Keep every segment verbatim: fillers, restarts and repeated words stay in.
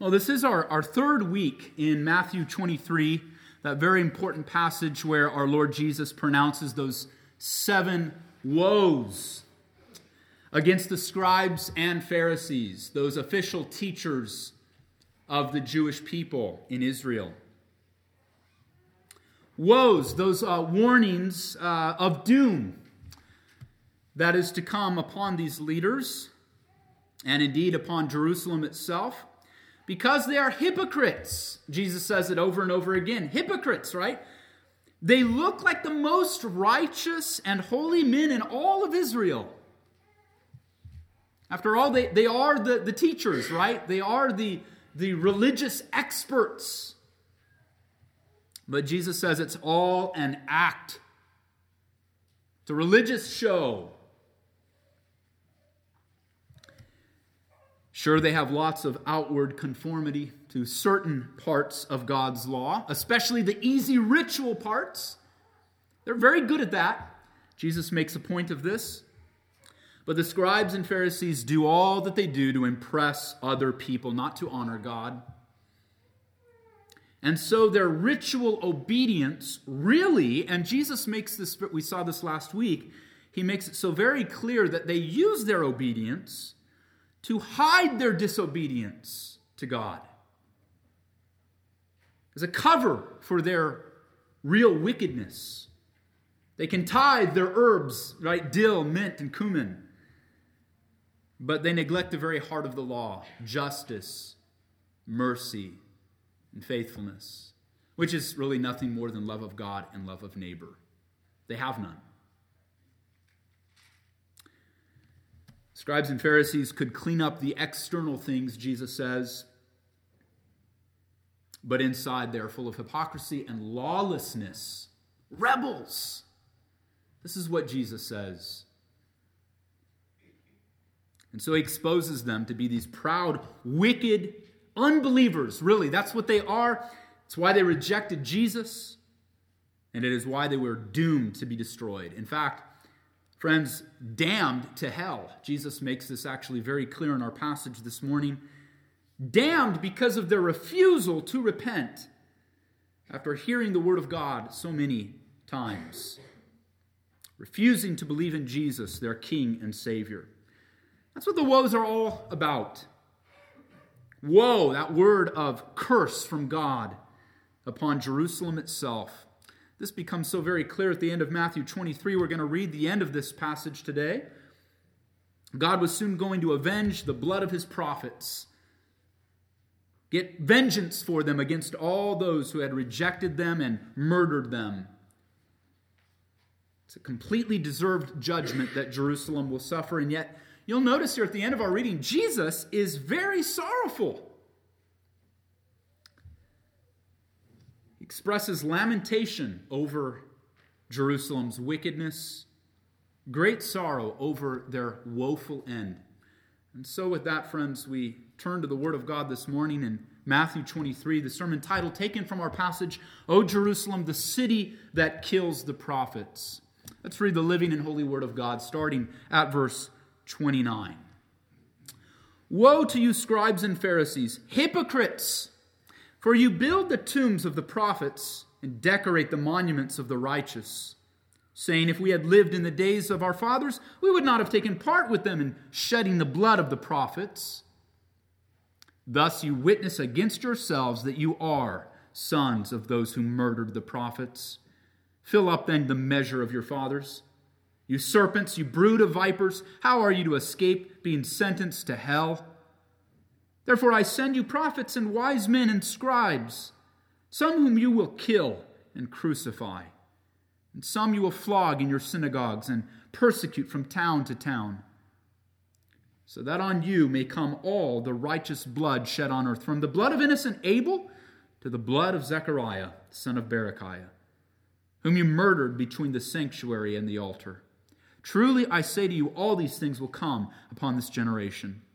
Well, this is our, our third week in Matthew twenty-three, that very important passage where our Lord Jesus pronounces those seven woes against the scribes and Pharisees, those official teachers of the Jewish people in Israel. Woes, those uh, warnings uh, of doom that is to come upon these leaders, and indeed upon Jerusalem itself, because they are hypocrites. Jesus says it over and over again. Hypocrites, right? They look like the most righteous and holy men in all of Israel. After all, they, they are the, the teachers, right? They are the, the religious experts. But Jesus says it's all an act. It's a religious show. Sure, they have lots of outward conformity to certain parts of God's law, especially the easy ritual parts. They're very good at that. Jesus makes a point of this. But the scribes and Pharisees do all that they do to impress other people, not to honor God. And so their ritual obedience really, and Jesus makes this, we saw this last week, he makes it so very clear that they use their obedience to hide their disobedience to God, as a cover for their real wickedness. They can tithe their herbs, right? Dill, mint, and cumin. But they neglect the very heart of the law, justice, mercy, and faithfulness, which is really nothing more than love of God and love of neighbor. They have none. Scribes and Pharisees could clean up the external things, Jesus says, but inside they're full of hypocrisy and lawlessness. Rebels. This is what Jesus says. And so he exposes them to be these proud, wicked unbelievers. Really, that's what they are. It's why they rejected Jesus, and it is why they were doomed to be destroyed. In fact, friends, damned to hell. Jesus makes this actually very clear in our passage this morning. Damned because of their refusal to repent after hearing the word of God so many times. Refusing to believe in Jesus, their King and Savior. That's what the woes are all about. Woe, that word of curse from God upon Jerusalem itself. This becomes so very clear at the end of Matthew twenty-three. We're going to read the end of this passage today. God was soon going to avenge the blood of his prophets. Get vengeance for them against all those who had rejected them and murdered them. It's a completely deserved judgment that Jerusalem will suffer. And yet, you'll notice here at the end of our reading, Jesus is very sorrowful. He expresses lamentation over Jerusalem's wickedness, great sorrow over their woeful end. And so with that, friends, we turn to the Word of God this morning in Matthew twenty-three, the sermon title taken from our passage, O Jerusalem, the city that kills the prophets. Let's read the living and holy Word of God, starting at verse twenty-nine. Woe to you, scribes and Pharisees, hypocrites! For you build the tombs of the prophets and decorate the monuments of the righteous, saying, if we had lived in the days of our fathers, we would not have taken part with them in shedding the blood of the prophets. Thus you witness against yourselves that you are sons of those who murdered the prophets. Fill up then the measure of your fathers. You serpents, you brood of vipers, how are you to escape being sentenced to hell? Therefore I send you prophets and wise men and scribes, some whom you will kill and crucify, and some you will flog in your synagogues and persecute from town to town, so that on you may come all the righteous blood shed on earth, from the blood of innocent Abel to the blood of Zechariah, son of Berechiah, whom you murdered between the sanctuary and the altar. Truly I say to you, all these things will come upon this generation.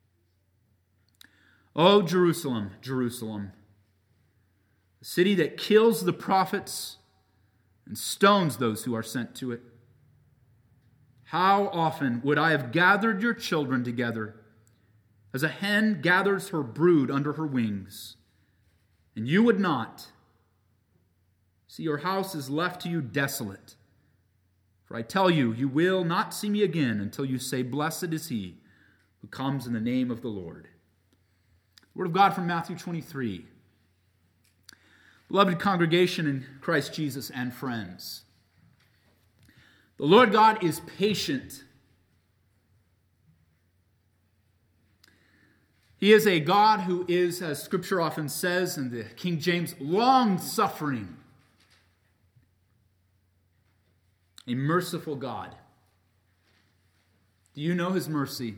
O Jerusalem, Jerusalem, the city that kills the prophets and stones those who are sent to it. How often would I have gathered your children together, as a hen gathers her brood under her wings, and you would not. See, your house is left to you desolate. For I tell you, you will not see me again until you say, Blessed is he who comes in the name of the Lord. Word of God from Matthew twenty-three. Beloved congregation in Christ Jesus and friends, the Lord God is patient. He is a God who is, as Scripture often says in the King James, long-suffering. A merciful God. Do you know his mercy?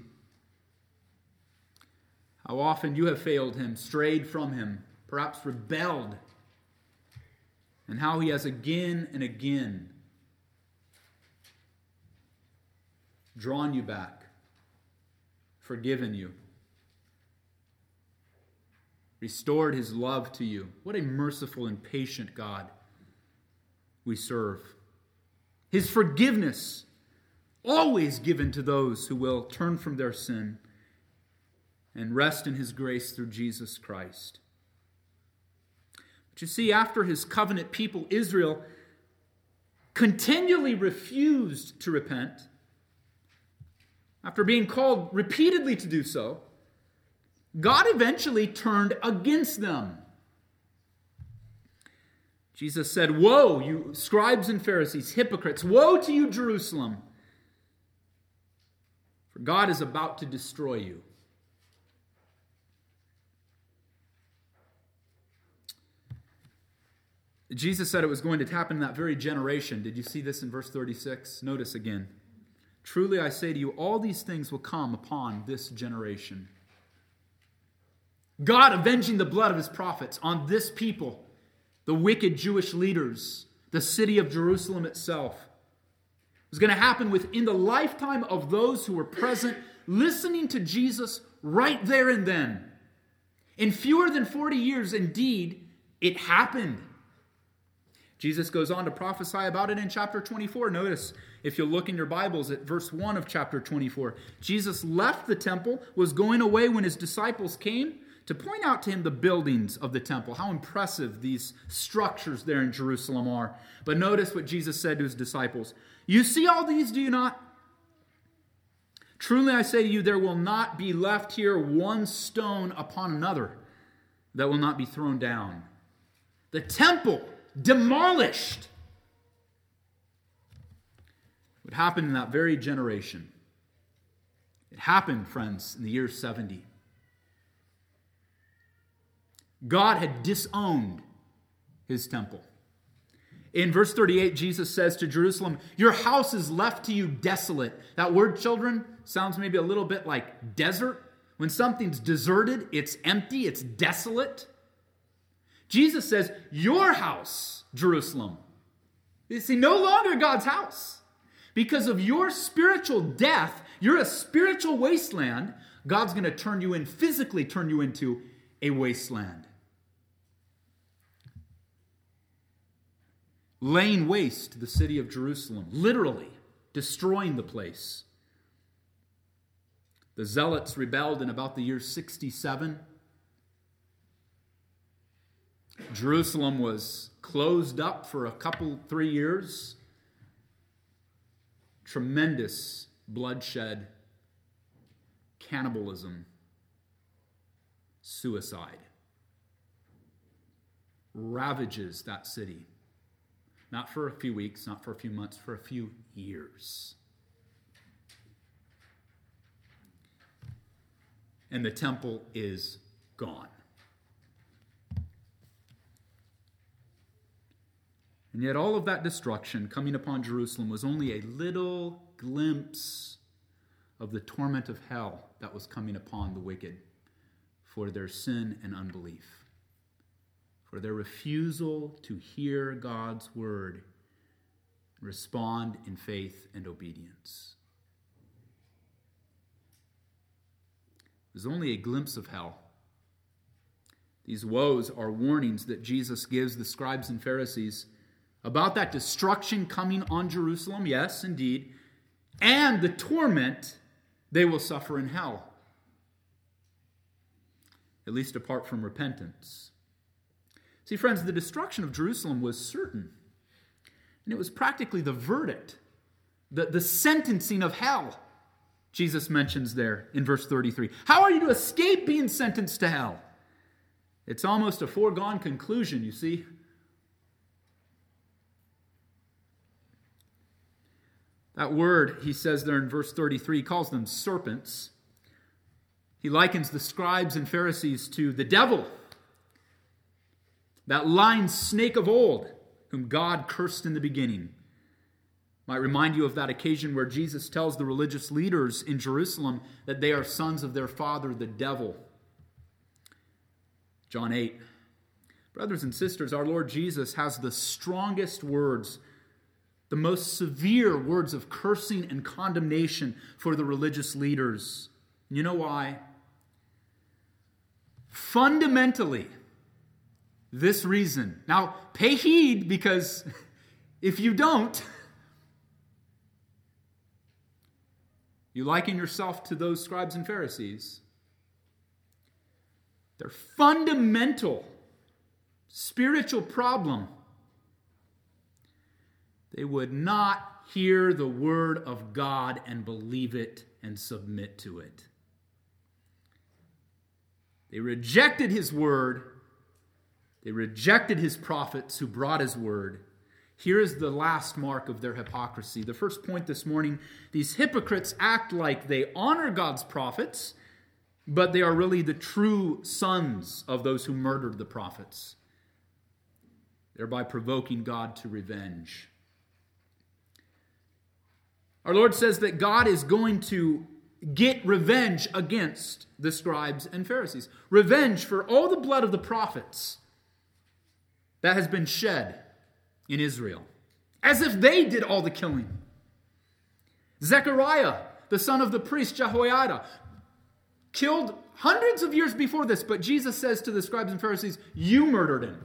How often you have failed him, strayed from him, perhaps rebelled, and how he has again and again drawn you back, forgiven you, restored his love to you. What a merciful and patient God we serve. His forgiveness always given to those who will turn from their sin and rest in his grace through Jesus Christ. But you see, after his covenant people, Israel, continually refused to repent, after being called repeatedly to do so, God eventually turned against them. Jesus said, Woe, you scribes and Pharisees, hypocrites! Woe to you, Jerusalem! For God is about to destroy you. Jesus said it was going to happen in that very generation. Did you see this in verse thirty-six? Notice again. Truly I say to you, all these things will come upon this generation. God avenging the blood of his prophets on this people, the wicked Jewish leaders, the city of Jerusalem itself. It was going to happen within the lifetime of those who were present, listening to Jesus right there and then. In fewer than forty years, indeed, it happened. Jesus goes on to prophesy about it in chapter twenty-four. Notice, if you look in your Bibles at verse one of chapter twenty-four, Jesus left the temple, was going away when his disciples came to point out to him the buildings of the temple, how impressive these structures there in Jerusalem are. But notice what Jesus said to his disciples. You see all these, do you not? Truly I say to you, there will not be left here one stone upon another that will not be thrown down. The temple demolished. What happened in that very generation? It happened, friends, in the year seventy. God had disowned his temple. In verse thirty-eight, Jesus says to Jerusalem, your house is left to you desolate. That word, children, sounds maybe a little bit like desert. When something's deserted, it's empty, it's desolate. Jesus says, your house, Jerusalem, you see, no longer God's house. Because of your spiritual death, you're a spiritual wasteland. God's going to turn you in, physically turn you into a wasteland. Laying waste the city of Jerusalem, literally destroying the place. The Zealots rebelled in about the year sixty-seven. Jerusalem was closed up for a couple, three years. Tremendous bloodshed, cannibalism, suicide ravages that city. Not for a few weeks, not for a few months, for a few years. And the temple is gone. And yet all of that destruction coming upon Jerusalem was only a little glimpse of the torment of hell that was coming upon the wicked for their sin and unbelief, for their refusal to hear God's word, respond in faith and obedience. It was only a glimpse of hell. These woes are warnings that Jesus gives the scribes and Pharisees about that destruction coming on Jerusalem, yes, indeed, and the torment they will suffer in hell. at least apart from repentance. See, friends, the destruction of Jerusalem was certain, and it was practically the verdict, the, the sentencing of hell, Jesus mentions there in verse thirty-three. How are you to escape being sentenced to hell? It's almost a foregone conclusion, you see. That word, he says there in verse thirty-three, he calls them serpents. He likens the scribes and Pharisees to the devil, that lying snake of old, whom God cursed in the beginning. Might remind you of that occasion where Jesus tells the religious leaders in Jerusalem that they are sons of their father, the devil. John eight. Brothers and sisters, our Lord Jesus has the strongest words, the most severe words of cursing and condemnation for the religious leaders. You know why? Fundamentally, this reason. Now, pay heed, because if you don't, you liken yourself to those scribes and Pharisees. Their fundamental spiritual problem, they would not hear the word of God and believe it and submit to it. They rejected his word. They rejected his prophets who brought his word. Here is the last mark of their hypocrisy. The first point this morning, these hypocrites act like they honor God's prophets, but they are really the true sons of those who murdered the prophets, thereby provoking God to revenge. Our Lord says that God is going to get revenge against the scribes and Pharisees. Revenge for all the blood of the prophets that has been shed in Israel, as if they did all the killing. Zechariah, the son of the priest Jehoiada, killed hundreds of years before this, but Jesus says to the scribes and Pharisees, you murdered him.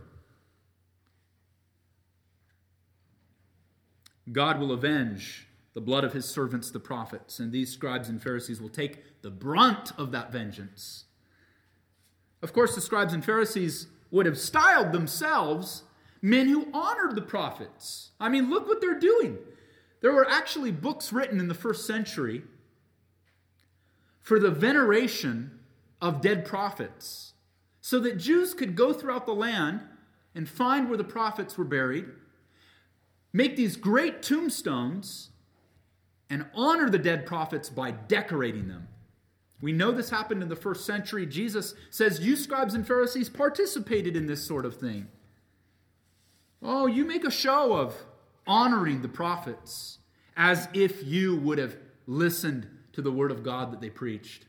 God will avenge the blood of his servants, the prophets, and these scribes and Pharisees will take the brunt of that vengeance. Of course, the scribes and Pharisees would have styled themselves men who honored the prophets. I mean, look what they're doing. There were actually books written in the first century for the veneration of dead prophets, so that Jews could go throughout the land and find where the prophets were buried, make these great tombstones, and honor the dead prophets by decorating them. We know this happened in the first century. Jesus says, you scribes and Pharisees participated in this sort of thing. Oh, you make a show of honoring the prophets as if you would have listened to the word of God that they preached.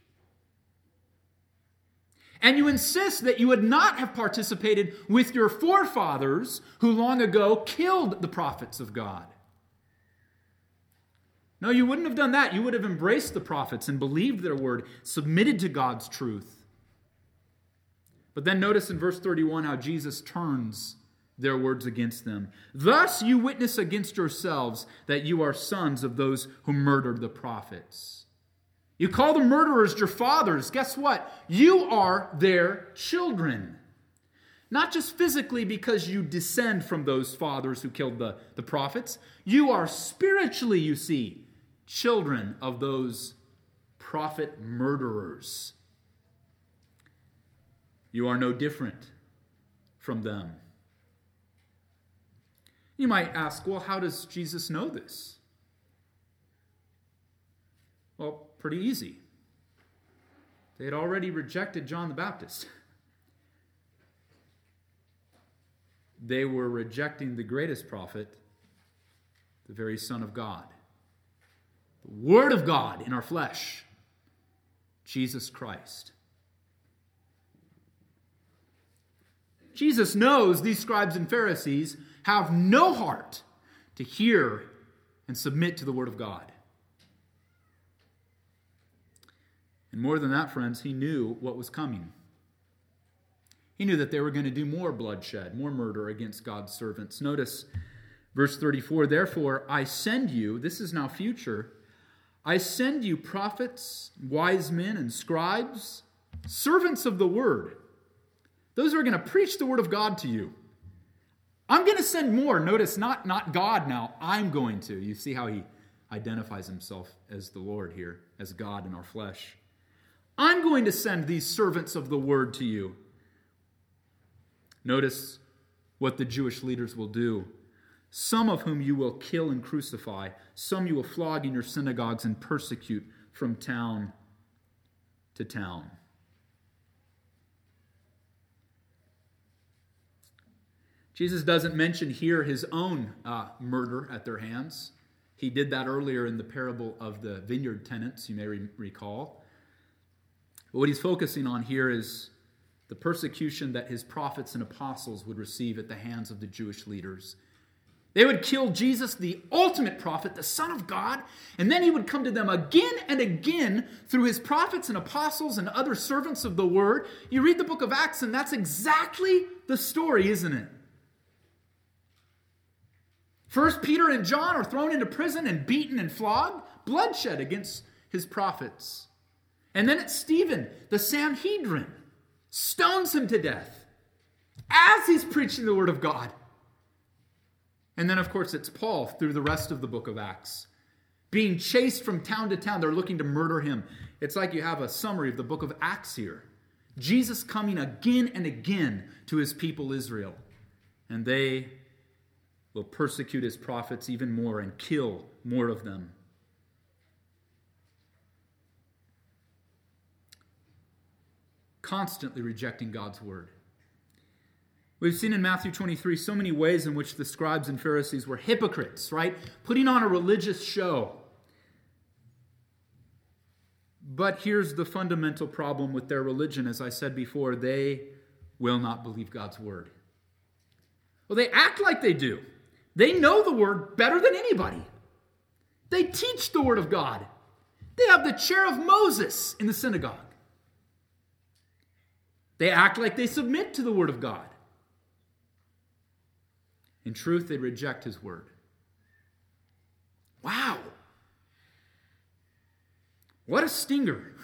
And you insist that you would not have participated with your forefathers who long ago killed the prophets of God. No, you wouldn't have done that. You would have embraced the prophets and believed their word, submitted to God's truth. But then notice in verse thirty-one how Jesus turns their words against them. Thus you witness against yourselves that you are sons of those who murdered the prophets. You call the murderers your fathers. Guess what? You are their children. Not just physically because you descend from those fathers who killed the, the prophets. You are spiritually, you see, children of those prophet murderers. You are no different from them. You might ask, well, how does Jesus know this? Well, pretty easy. They had already rejected John the Baptist. They were rejecting the greatest prophet, the very Son of God. The Word of God in our flesh, Jesus Christ. Jesus knows these scribes and Pharisees have no heart to hear and submit to the Word of God. And more than that, friends, he knew what was coming. He knew that they were going to do more bloodshed, more murder against God's servants. Notice verse thirty-four, therefore I send you, this is now future, I send you prophets, wise men, and scribes, servants of the word. those who are going to preach the word of God to you. I'm going to send more. Notice, not, not God now. I'm going to. You see how he identifies himself as the Lord here, as God in our flesh. I'm going to send these servants of the word to you. Notice what the Jewish leaders will do. Some of whom you will kill and crucify. Some you will flog in your synagogues and persecute from town to town. Jesus doesn't mention here his own uh, murder at their hands. He did that earlier in the parable of the vineyard tenants, you may re- recall. But what he's focusing on here is the persecution that his prophets and apostles would receive at the hands of the Jewish leaders. They would kill Jesus, the ultimate prophet, the Son of God, and then he would come to them again and again through his prophets and apostles and other servants of the word. You read the book of Acts, and that's exactly the story, isn't it? First, Peter and John are thrown into prison and beaten and flogged, bloodshed against his prophets. And then it's Stephen, the Sanhedrin, stones him to death as he's preaching the word of God. And then, of course, it's Paul through the rest of the book of Acts, being chased from town to town. They're looking to murder him. It's like you have a summary of the book of Acts here. Jesus coming again and again to his people Israel. And they will persecute his prophets even more and kill more of them. Constantly rejecting God's word. We've seen in Matthew twenty-three so many ways in which the scribes and Pharisees were hypocrites, right? Putting on a religious show. But here's the fundamental problem with their religion. As I said before, they will not believe God's word. Well, they act like they do. They know the word better than anybody. They teach the word of God. They have the chair of Moses in the synagogue. They act like they submit to the word of God. In truth, they reject his word. Wow. What a stinger.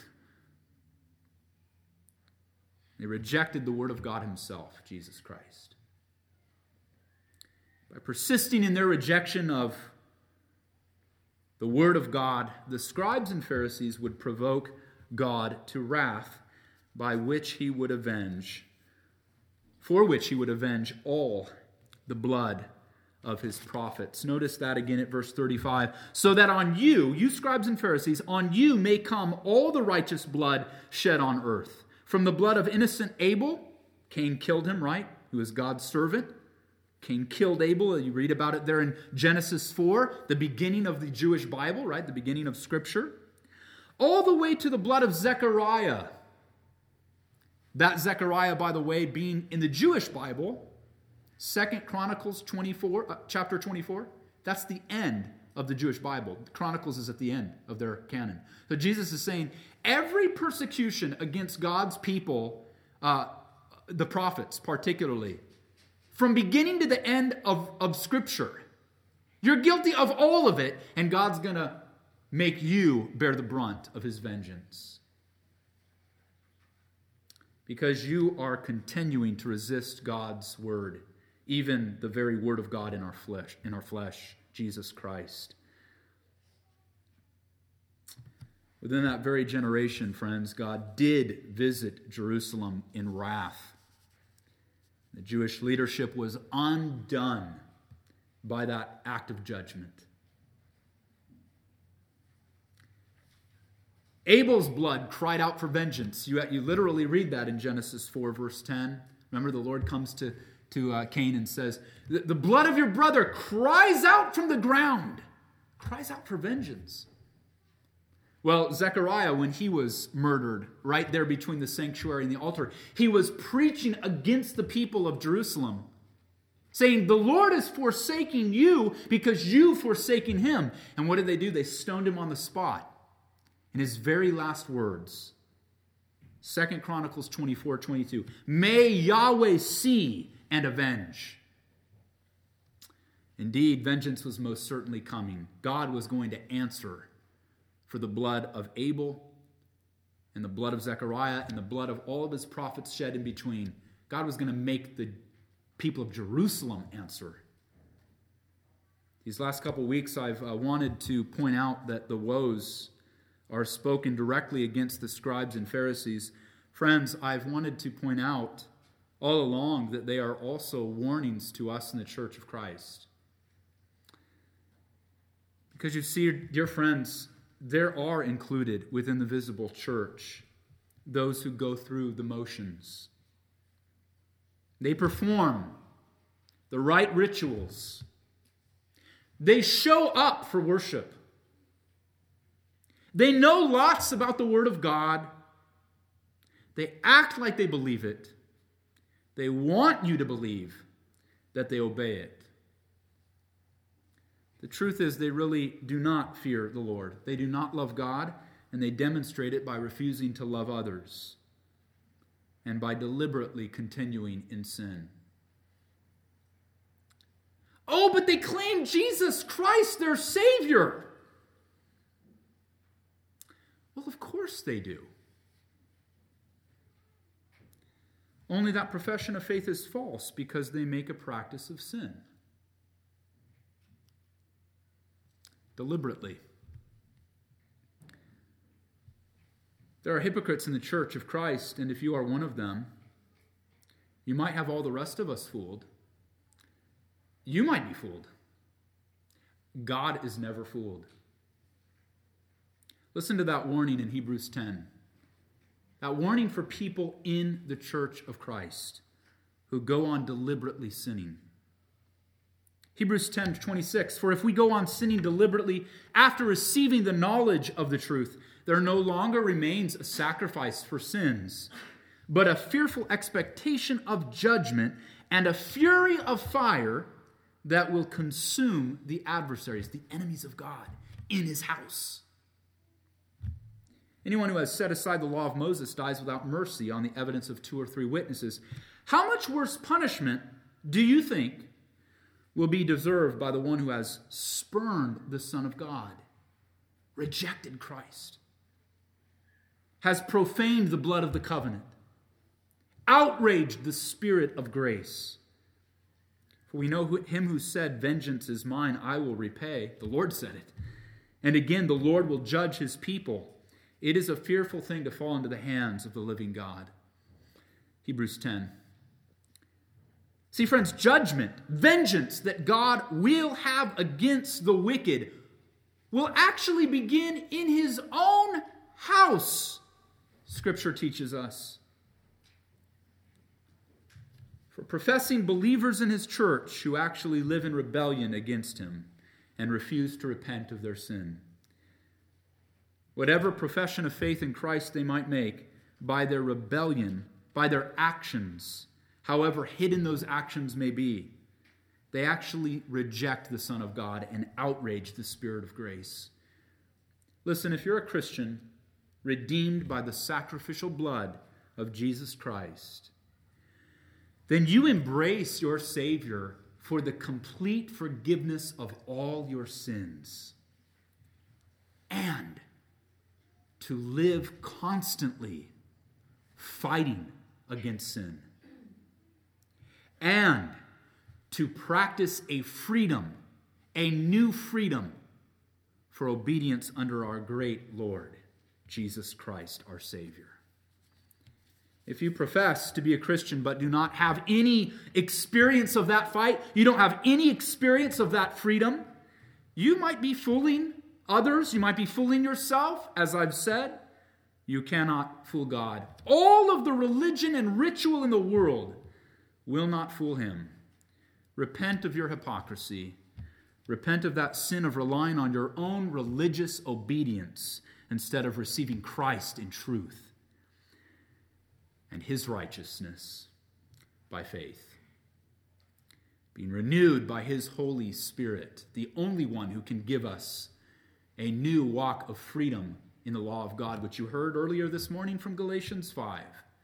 They rejected the word of God himself, Jesus Christ. By persisting in their rejection of the word of God, the scribes and Pharisees would provoke God to wrath by which he would avenge, for which he would avenge all the blood of his prophets. Notice that again at verse thirty-five. So that on you, you scribes and Pharisees, on you may come all the righteous blood shed on earth. From the blood of innocent Abel, Cain killed him, right? Who is God's servant. Cain killed Abel. You read about it there in Genesis four, the beginning of the Jewish Bible, right? The beginning of Scripture. All the way to the blood of Zechariah. That Zechariah, by the way, being in the Jewish Bible, Second Chronicles twenty-four, uh, chapter twenty-four, that's the end of the Jewish Bible. Chronicles is at the end of their canon. So Jesus is saying every persecution against God's people, uh, the prophets particularly, from beginning to the end of, of Scripture, you're guilty of all of it, and God's going to make you bear the brunt of his vengeance. Because you are continuing to resist God's word, even the very word of God in our flesh, in our flesh, Jesus Christ. Within that very generation, friends, God did visit Jerusalem in wrath. The Jewish leadership was undone by that act of judgment. Abel's blood cried out for vengeance. You, you literally read that in Genesis four, verse ten. Remember, the Lord comes to, to uh, Cain and says, the, the blood of your brother cries out from the ground. Cries out for vengeance. Well, Zechariah, when he was murdered right there between the sanctuary and the altar, he was preaching against the people of Jerusalem, saying, the Lord is forsaking you because you've forsaken him. And what did they do? They stoned him on the spot. In his very last words, Second Chronicles twenty-four twenty-two, may Yahweh see and avenge. Indeed, vengeance was most certainly coming. God was going to answer for the blood of Abel and the blood of Zechariah and the blood of all of his prophets shed in between. God was going to make the people of Jerusalem answer. These last couple weeks, I've uh, wanted to point out that the woes are spoken directly against the scribes and Pharisees. Friends, I've wanted to point out all along that they are also warnings to us in the Church of Christ. Because you see, dear friends, there are included within the visible church those who go through the motions. They perform the right rituals. They show up for worship. They know lots about the Word of God. They act like they believe it. They want you to believe that they obey it. The truth is, they really do not fear the Lord. They do not love God, and they demonstrate it by refusing to love others and by deliberately continuing in sin. Oh, but they claim Jesus Christ, their Savior. Well, of course they do. Only that profession of faith is false because they make a practice of sin. Deliberately. There are hypocrites in the church of Christ, and if you are one of them, you might have all the rest of us fooled. You might be fooled. God is never fooled. Listen to that warning in Hebrews ten. That warning for people in the church of Christ who go on deliberately sinning. Hebrews ten twenty-six, for if we go on sinning deliberately after receiving the knowledge of the truth, there no longer remains a sacrifice for sins, but a fearful expectation of judgment and a fury of fire that will consume the adversaries, the enemies of God, in his house. Anyone who has set aside the law of Moses dies without mercy on the evidence of two or three witnesses. How much worse punishment do you think will be deserved by the one who has spurned the Son of God, rejected Christ, has profaned the blood of the covenant, outraged the Spirit of grace? For we know him who said, vengeance is mine, I will repay. The Lord said it. And again, the Lord will judge his people. It is a fearful thing to fall into the hands of the living God. Hebrews ten. See, friends, judgment, vengeance that God will have against the wicked will actually begin in his own house, Scripture teaches us. For professing believers in his church who actually live in rebellion against him and refuse to repent of their sin. Whatever profession of faith in Christ they might make, by their rebellion, by their actions, however hidden those actions may be, they actually reject the Son of God and outrage the Spirit of grace. Listen, if you're a Christian, redeemed by the sacrificial blood of Jesus Christ, then you embrace your Savior for the complete forgiveness of all your sins and to live constantly fighting against sin and to practice a freedom, a new freedom for obedience under our great Lord, Jesus Christ, our Savior. If you profess to be a Christian but do not have any experience of that fight, you don't have any experience of that freedom, you might be fooling others, you might be fooling yourself. As I've said, you cannot fool God. All of the religion and ritual in the world will not fool him. Repent of your hypocrisy. Repent of that sin of relying on your own religious obedience instead of receiving Christ in truth and his righteousness by faith. Being renewed by his Holy Spirit, the only one who can give us a new walk of freedom in the law of God, which you heard earlier this morning from Galatians five.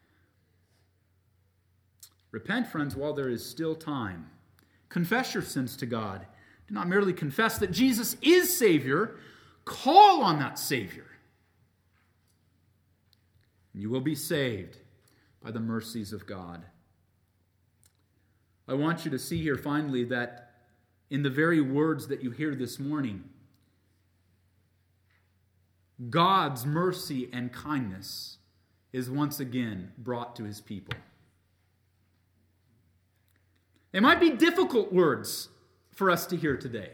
Repent, friends, while there is still time. Confess your sins to God. Do not merely confess that Jesus is Savior. Call on that Savior. And you will be saved by the mercies of God. I want you to see here finally that in the very words that you hear this morning, God's mercy and kindness is once again brought to his people. They might be difficult words for us to hear today.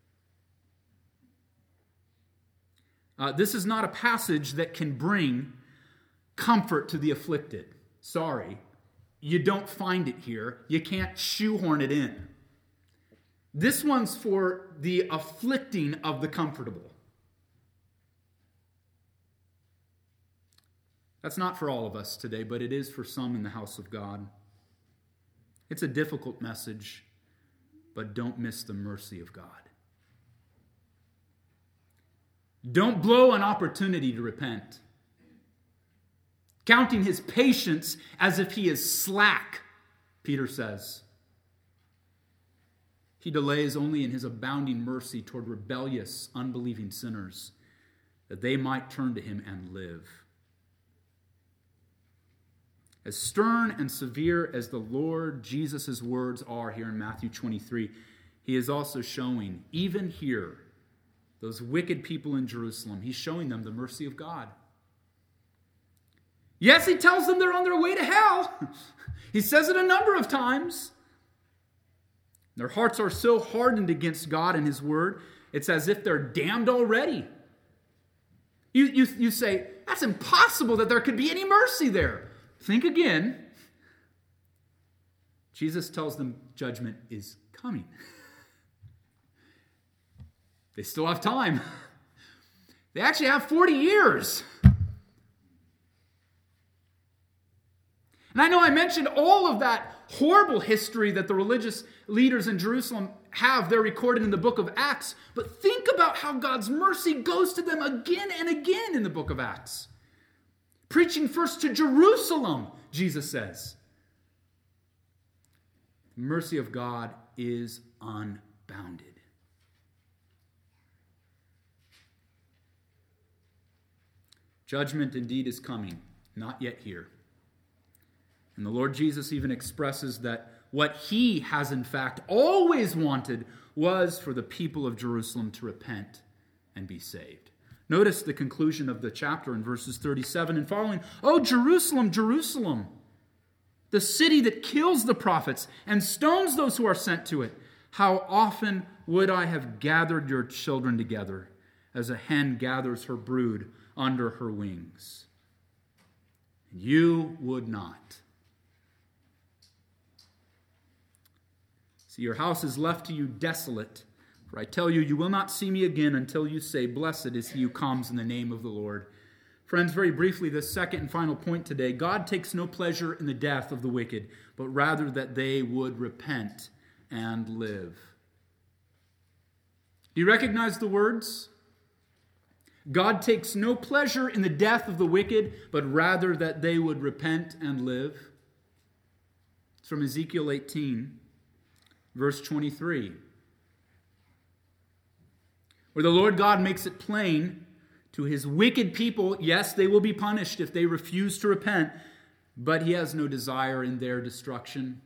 Uh, this is not a passage that can bring comfort to the afflicted. Sorry, you don't find it here. You can't shoehorn it in. This one's for the afflicting of the comfortable. That's not for all of us today, but it is for some in the house of God. It's a difficult message, but don't miss the mercy of God. Don't blow an opportunity to repent, counting his patience as if he is slack, Peter says. He delays only in his abounding mercy toward rebellious, unbelieving sinners, that they might turn to him and live. As stern and severe as the Lord Jesus' words are here in Matthew twenty-three, he is also showing, even here, those wicked people in Jerusalem, he's showing them the mercy of God. Yes, he tells them they're on their way to hell. He says it a number of times. Their hearts are so hardened against God and his word, it's as if they're damned already. You, you, you say, that's impossible that there could be any mercy there. Think again. Jesus tells them judgment is coming. They still have time. They actually have forty years. And I know I mentioned all of that horrible history that the religious leaders in Jerusalem have. They're recorded in the book of Acts. But think about how God's mercy goes to them again and again in the book of Acts. Preaching first to Jerusalem, Jesus says. The mercy of God is unbounded. Judgment indeed is coming, not yet here. And the Lord Jesus even expresses that what he has in fact always wanted was for the people of Jerusalem to repent and be saved. Notice the conclusion of the chapter in verses thirty-seven and following. Oh, Jerusalem, Jerusalem, the city that kills the prophets and stones those who are sent to it. How often would I have gathered your children together as a hen gathers her brood under her wings? You would not. See, your house is left to you desolate. For I tell you, you will not see me again until you say, blessed is he who comes in the name of the Lord. Friends, very briefly, this second and final point today. God takes no pleasure in the death of the wicked, but rather that they would repent and live. Do you recognize the words? God takes no pleasure in the death of the wicked, but rather that they would repent and live. It's from Ezekiel eighteen, verse twenty-three. Where the Lord God makes it plain to his wicked people, yes, they will be punished if they refuse to repent, but he has no desire in their destruction.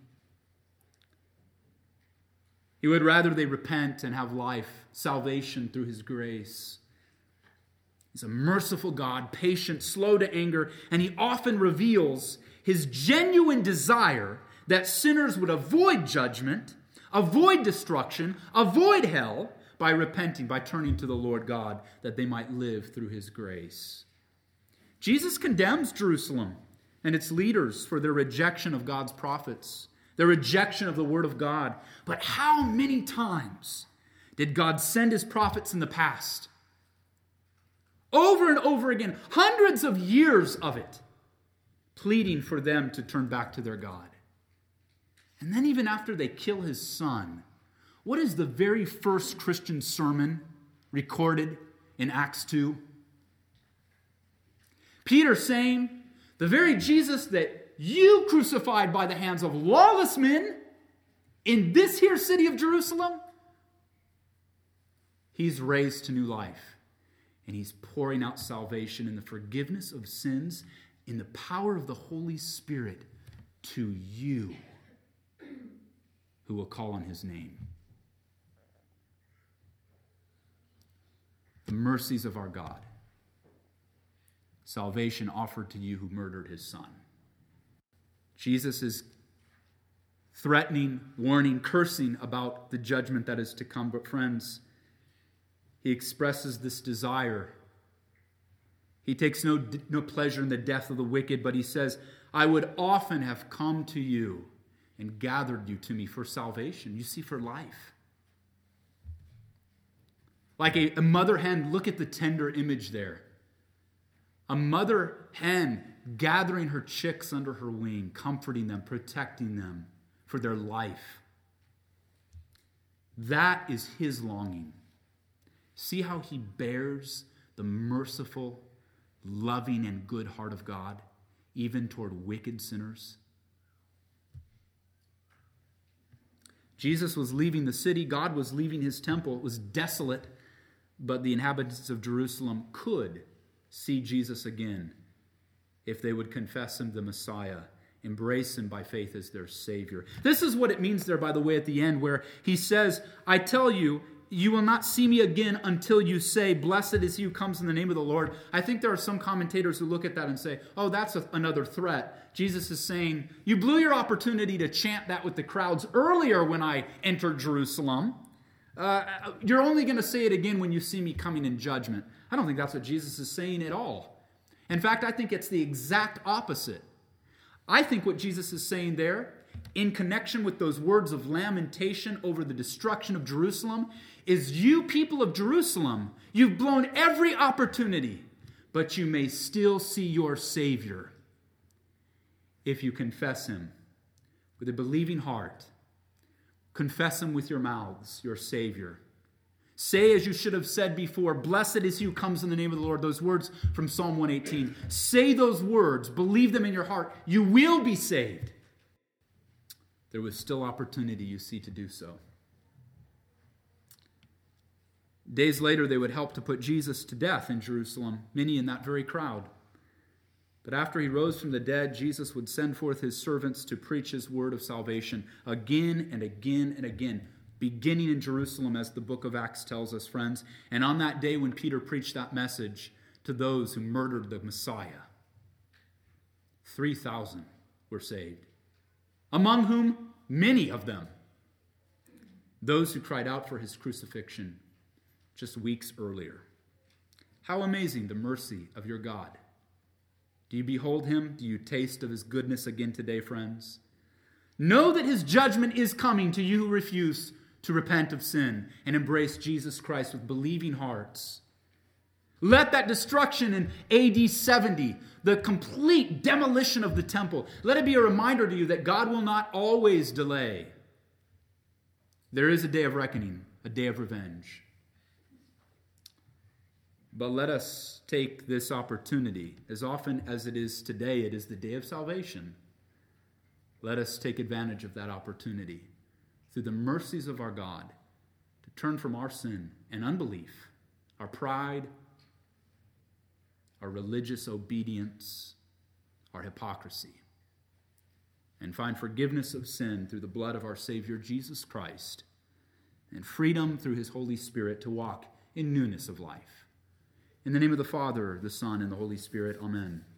He would rather they repent and have life, salvation through his grace. He's a merciful God, patient, slow to anger, and he often reveals his genuine desire that sinners would avoid judgment, avoid destruction, avoid hell, by repenting, by turning to the Lord God, that they might live through his grace. Jesus condemns Jerusalem and its leaders for their rejection of God's prophets, their rejection of the word of God. But how many times did God send his prophets in the past? Over and over again, hundreds of years of it, pleading for them to turn back to their God. And then even after they kill his son, what is the very first Christian sermon recorded in Acts two? Peter saying, the very Jesus that you crucified by the hands of lawless men in this here city of Jerusalem, he's raised to new life. And he's pouring out salvation and the forgiveness of sins in the power of the Holy Spirit to you. who will call on his name. The mercies of our God. Salvation offered to you who murdered his son. Jesus is threatening, warning, cursing about the judgment that is to come. But friends, he expresses this desire. He takes no, no pleasure in the death of the wicked, but he says, I would often have come to you and gathered you to me for salvation. You see, for life. Like a, a mother hen, look at the tender image there. A mother hen gathering her chicks under her wing, comforting them, protecting them for their life. That is his longing. See how he bears the merciful, loving, and good heart of God, even toward wicked sinners. Jesus was leaving the city. God was leaving his temple. It was desolate, but the inhabitants of Jerusalem could see Jesus again if they would confess him the Messiah, embrace him by faith as their Savior. This is what it means there, by the way, at the end, where he says, I tell you, you will not see me again until you say, blessed is he who comes in the name of the Lord. I think there are some commentators who look at that and say, oh, that's a, another threat. Jesus is saying, you blew your opportunity to chant that with the crowds earlier when I entered Jerusalem. Uh, you're only going to say it again when you see me coming in judgment. I don't think that's what Jesus is saying at all. In fact, I think it's the exact opposite. I think what Jesus is saying there, in connection with those words of lamentation over the destruction of Jerusalem, is you people of Jerusalem, you've blown every opportunity, but you may still see your Savior if you confess him with a believing heart. Confess him with your mouths, your Savior. Say, as you should have said before, blessed is he who comes in the name of the Lord. Those words from Psalm one eighteen. Say those words. Believe them in your heart. You will be saved. There was still opportunity, you see, to do so. Days later, they would help to put Jesus to death in Jerusalem, many in that very crowd. But after he rose from the dead, Jesus would send forth his servants to preach his word of salvation again and again and again, beginning in Jerusalem, as the book of Acts tells us, friends. And on that day when Peter preached that message to those who murdered the Messiah, three thousand were saved, among whom many of them, those who cried out for his crucifixion just weeks earlier. How amazing the mercy of your God. Do you behold him? Do you taste of his goodness again today, friends? Know that his judgment is coming to you who refuse to repent of sin and embrace Jesus Christ with believing hearts. Let that destruction in A D seventy, the complete demolition of the temple, let it be a reminder to you that God will not always delay. There is a day of reckoning, a day of revenge. But let us take this opportunity. As often as it is today, it is the day of salvation. Let us take advantage of that opportunity through the mercies of our God to turn from our sin and unbelief, our pride, our religious obedience, our hypocrisy, and find forgiveness of sin through the blood of our Savior Jesus Christ and freedom through his Holy Spirit to walk in newness of life. In the name of the Father, the Son, and the Holy Spirit, amen.